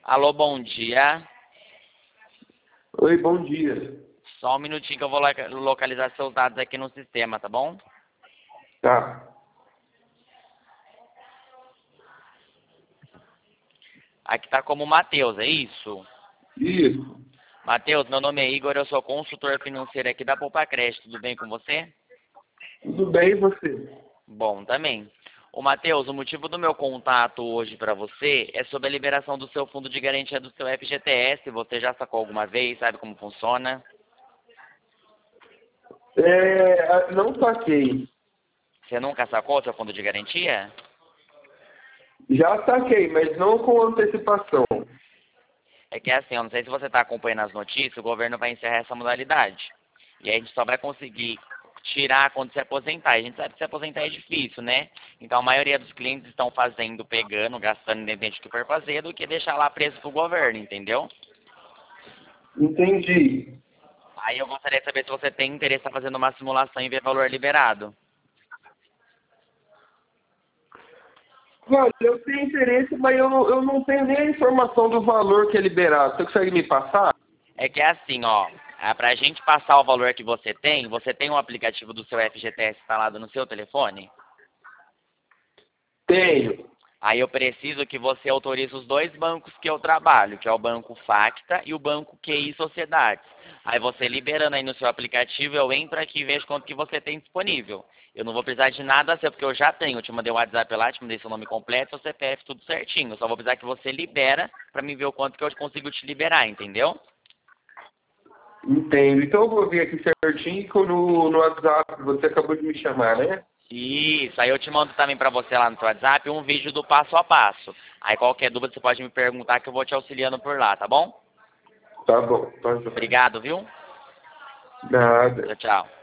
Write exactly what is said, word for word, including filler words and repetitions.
Alô, bom dia. Oi, bom dia. Só um minutinho que eu vou loca- localizar seus dados aqui no sistema, tá bom? Tá. Aqui tá como Matheus, é isso? Isso. Matheus, meu nome é Igor, eu sou consultor financeiro aqui da Poupa Crédito, tudo bem com você? Tudo bem, e você? Bom, também. Ô, Matheus, o motivo do meu contato hoje para você é sobre a liberação do seu fundo de garantia do seu F G T S. Você já sacou alguma vez? Sabe como funciona? É, não saquei. Você nunca sacou o seu fundo de garantia? Já saquei, mas não com antecipação. É que é assim, eu não sei se você está acompanhando as notícias, o governo vai encerrar essa modalidade. E aí a gente só vai conseguir tirar quando se aposentar. E a gente sabe que se aposentar é difícil, né? Então a maioria dos clientes estão fazendo, pegando, gastando independente do que for fazer, do que deixar lá preso pro governo, entendeu? Entendi. Aí eu gostaria de saber se você tem interesse em fazendo uma simulação e ver valor liberado. Olha, eu tenho interesse, mas eu, não- eu não tenho nem a informação do valor que é liberado. Você consegue me passar? É que é assim, ó, é pra gente passar o valor que você tem, você tem um aplicativo do seu F G T S instalado no seu telefone? Tenho. Aí eu preciso que você autorize os dois bancos que eu trabalho, que é o Banco Facta e o Banco Q I Sociedades. Aí você liberando aí no seu aplicativo, eu entro aqui e vejo quanto que você tem disponível. Eu não vou precisar de nada seu, porque eu já tenho. Eu te mandei o WhatsApp lá, te mandei seu nome completo, seu C P F, tudo certinho. Eu só vou precisar que você libera pra mim ver o quanto que eu consigo te liberar, entendeu? Entendo. Então eu vou ver aqui certinho no, no WhatsApp. Você acabou de me chamar, né? Isso, aí eu te mando também pra você lá no seu WhatsApp um vídeo do passo a passo. Aí qualquer dúvida você pode me perguntar que eu vou te auxiliando por lá, tá bom? Tá bom. Tá joia. Obrigado, viu? Nada. Tchau, tchau.